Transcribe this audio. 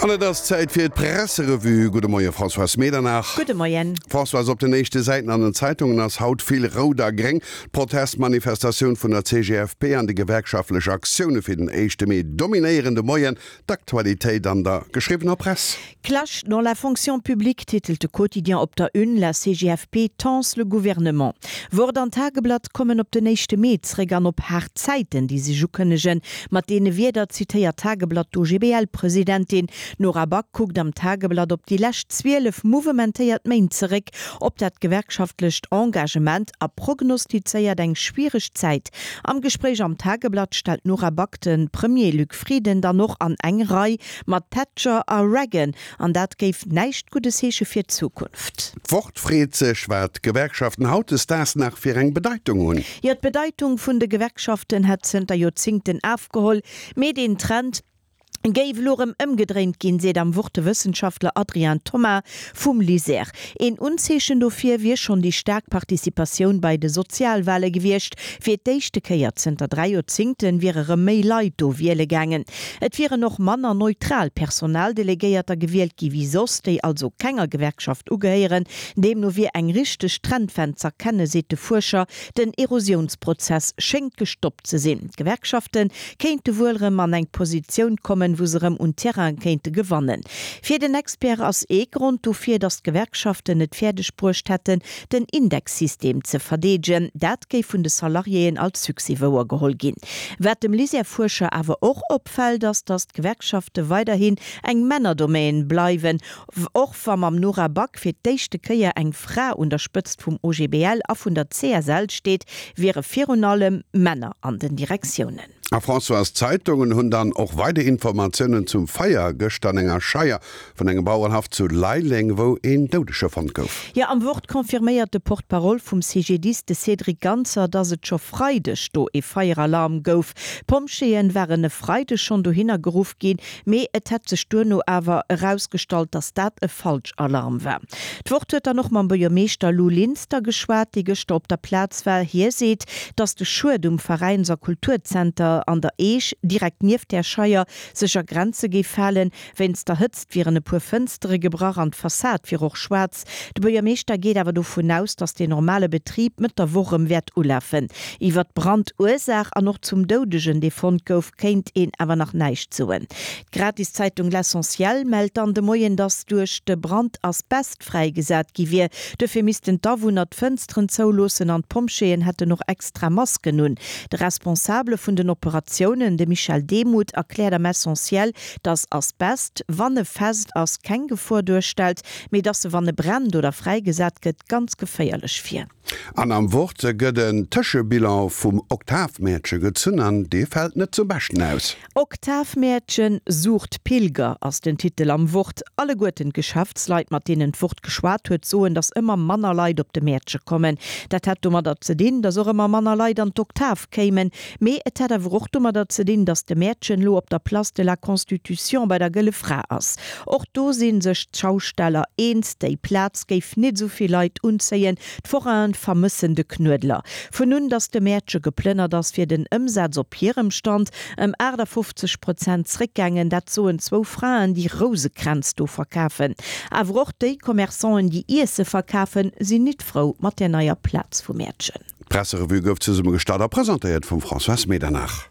An das Zeit fir d Presserevue Gude Moier François Medernach. Gute Morgen. François op de nächste Seiten an den Zeitungen ass haut viel Roder Greng, Protestmanifestationun vun der CGFP an die gewerkschaftliche Aktiune fir den 1. Mai dominierende Moien d'Aktualitéit an der geschriebener Presse. Clash dans la fonction publique titelte quotidien op der une la CGFP tense le gouvernement. Word an Tageblatt kommen op de 1. Mai zrägern op hart Zeiten, die sie jukenegen, mat dene wieder zitiert Tageblatt OGBL-Präsidentin Nora Back guckt am Tageblatt op die lächt 12 movementéiert Main zurück, ob dat gewerkschaftlicht Engagement a prognostizeiert eng schwierig Zeit. Am Gespräch am Tageblatt stellt Nora Back den Premier Luc Frieden dann noch an engrei mat Thatcher a Reagan, an dat geif neicht gutes Heche fir Zukunft. Wortfriedse schwert Gewerkschaften haut es das nach fir eng Bedeutung hun. Ja, die Bedeutung vun de Gewerkschaften hat Zter Jozinkten aufgeholt, mit den Trend Gave lorem ëmgedreht gin se am Wortewissenschaftler Adrian Thomas vum Liser. En unzeschen dofir wie schon die Stärkpartizipation bei de Sozialwahle gewircht, fir d'échte Keier Zter 3 wäre méi Leiit do wiele gangen. Et wäre noch manner neutral Personaldelegéierter gewählt gi wie sos, déi also kenger Gewerkschaft ugeheieren, dem no wie eng richte Strandfenster kenne sete Forscher den Erosionsprozess schenkt gestoppt ze sinn. Gewerkschaften kente wohlrem an eng Position kommen, wo serem und Terrain kente gewannen. Für den Expert aus Grund dofir dass Gewerkschaften net Pferdespurcht hätten, den Indexsystem zu verdegen, dat geif vun de Salarien als Suxiver gehol gin. Wer dem Liserforscher aber auch opfällt, dass das Gewerkschaften weiterhin eng Männerdomain bleiben, auch vom am Nora Back fir d'échte Keier eng Frau unterstützt vom OGBL auf vun der CSL steht, wäre vir allem Männer an den Direktionen. François Zeitungen hun dann auch weite Informationen zum Feier gestandenger Scheier von engem Bauernhaft zu Leiling, wo en dodesche Fond gouf. Ja, am Wort konfirmiert de Portparol vum CGDiste Cedric Ganzer, dass et scho Freidech do e Feieralarm gouf. Pomscheen wären Freide schon do hingeruf gin, me et het ze Sturno awer herausgestalt, dass dat e Falschalarm war. D'Wort huet noch ma Bürgermeister Lou Linster geschwert, die gestoppter Platz war. Hier seht, dass de Schudum Vereinser Kulturcenter an der Eich direkt nief der Scheier secher Grenze gefallen, wenns der hützt wie eine pur Fënstere gebrach an Fassad fir och schwarz. De Bürgermeister geht aber davon aus, dass der normale Betrieb mit der Wochem Wert ulaffen. Iwer Brandursach an noch zum dodegen de Fond gouf kennt en aber nach neicht zuen. Gratiszeitung L'Essentiel meldt an de Moien, dass durch de Brand Asbest freigesät giwie. Dafür missten da 100 Fenstren zoulosen an Pomscheen hätte noch extra Masken nun. Der Responsable vun den Operationen, de Michel Demuth, erklärt am Essentiel, dass Asbest, wann fest als kein Gefahr durchstellt, mit dass wann brennt oder freigesät gëtt ganz geféierlich fir. An am Wort gëtt den Tëschebilan vum Oktavmädchen gezünnen, de fällt net zum Besten aus. Oktavmädchen sucht Pilger aus den Titel am Wort. Alle guten Geschäftsleit mat denen Furt geschwart huet soen, dass immer Mannerleid op de Mädchen kommen. Dat hat dummer dat ze den, dass immer Mannerleid an d'Oktav kämen, me et hat auch dummer dat ze den, dass de Mädchen lo op der Place de la Constitution bei der Gëlle Fra ass. Och do sinn sech Schausteller eens, déi Platz geif net sovi Leiit unzeien, voran vermissende Knödler. Von nun, dass de Mädchen geplünnert, dass fir den Umsatz op hirem Stand 50% zurückgängen, dat so en 2 Frauen die Rosekränz do verkaufen. Aber auch die Kommersanten, die Ise verkaufen, sind nicht froh mit der neuen Platz für Mädchen. Presserevue gouf zu gestarter präsentiert von François Medernach.